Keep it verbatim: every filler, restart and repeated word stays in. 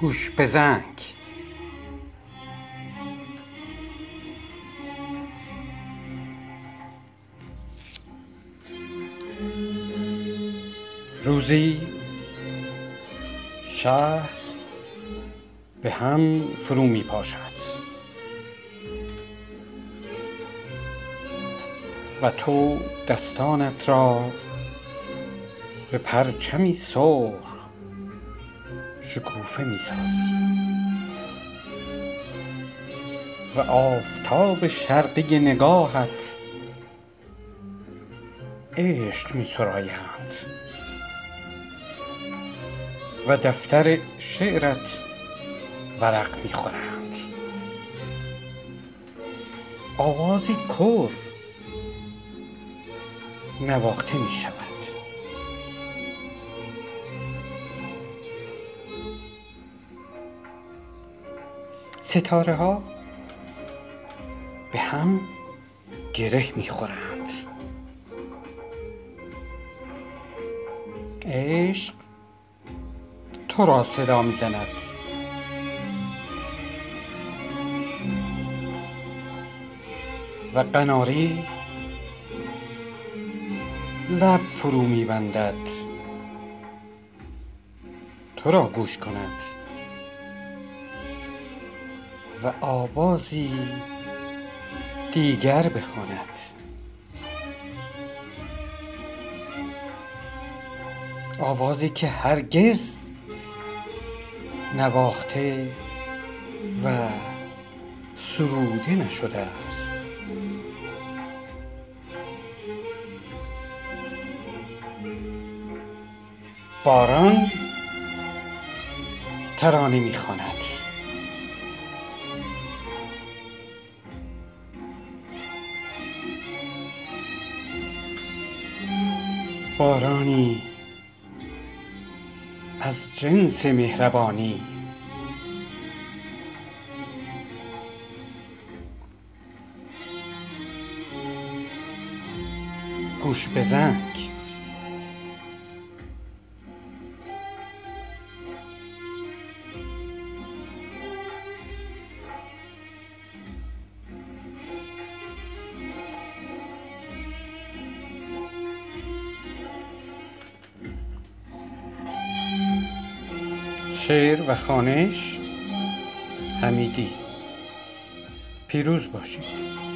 گوش به زنگ. روزی شهر به هم فرو می پاشد و تو دستانت را به پرچمی سرخ شکوفه می سازی و آفتاب شرقی نگاهت عشق می سرایند و دفتر شعرت ورق می خورند. آوازی کر نواخته می شود. ستاره ها به هم گره می خورند. عشق تو را صدا می زند. و قناری لب فرو می بندد تو را گوش کند و آوازی دیگر بخواند. آوازی که هرگز نواخته و سروده نشده است. باران ترانه می‌خواند. بارانی از جنس مهربانی گوش به زنگ. شعر و خوانش حمیدی. پیروز باشید.